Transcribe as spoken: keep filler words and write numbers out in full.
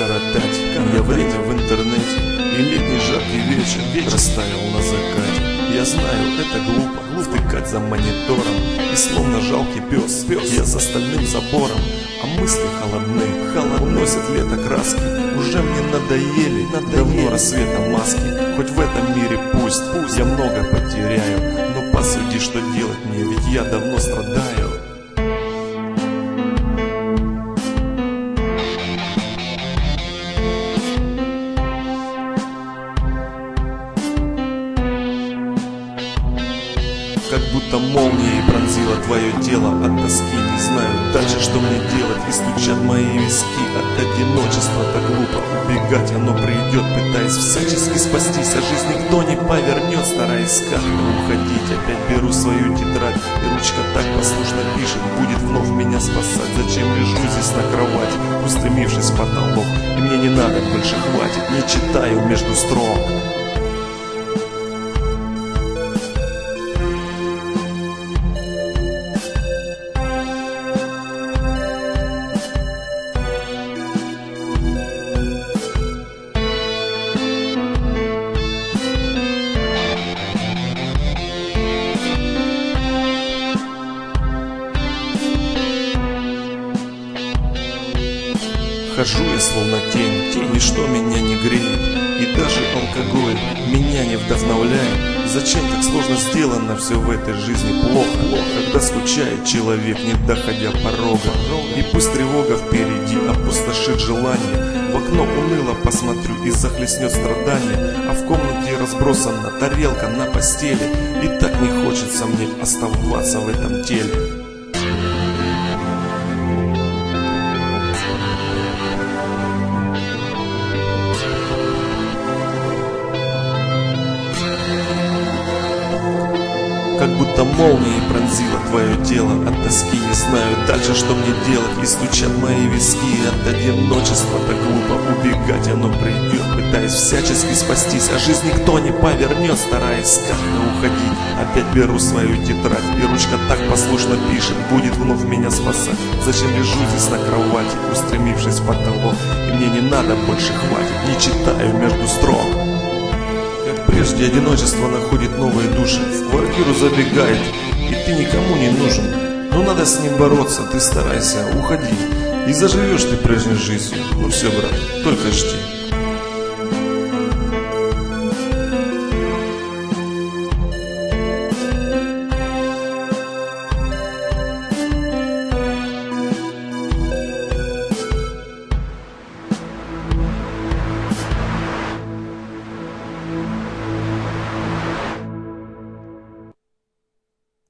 коротать я время в интернете, и летний жаркий вечер растаял на закате. Я знаю, это глупо, втыкать за монитором, и словно жалкий пес, пес я за стальным забором. А мысли холодны, холодны, уносят лето краски. Уже мне надоели, надоели. Давно рассвета маски. Хоть в этом мире пусть, пусть я много потеряю, но посуди, что делать мне, ведь я давно страдаю. Как будто молнией пронзила твое тело от тоски. Не знаю дальше, что мне делать, и стучат мои виски. От одиночества так глупо убегать, оно придет, пытаясь всячески спастись. А жизнь никто не повернет, стараясь как-то уходить. Опять беру свою тетрадь, и ручка так послушно пишет, будет вновь меня спасать. Зачем лежу здесь на кровати, устремившись в потолок, и мне не надо больше, хватит, не читаю между строк. Хожу я словно тень, тень, ничто меня не греет, и даже алкоголь меня не вдохновляет. Зачем так сложно сделано все в этой жизни плохо, когда скучает человек, не доходя порога. И пусть тревога впереди опустошит желание, в окно уныло посмотрю и захлестнет страдания. А в комнате разбросана тарелка на постели, и так не хочется мне оставаться в этом теле. Как будто молнией пронзила твое тело от тоски. Не знаю дальше, что мне делать, и стучат мои виски. От одиночества так глупо убегать, оно придет, пытаясь всячески спастись. А жизнь никто не повернет, стараясь как-то уходить. Опять беру свою тетрадь, и ручка так послушно пишет, будет вновь меня спасать. Зачем лежу здесь на кровати, устремившись в потолок, и мне не надо больше, хватит, не читаю между строк. Прежде одиночество находит новые души, в квартиру забегает, и ты никому не нужен. Но надо с ним бороться, ты старайся, уходи, и заживешь ты прежней жизнью. Ну все, брат, только жди.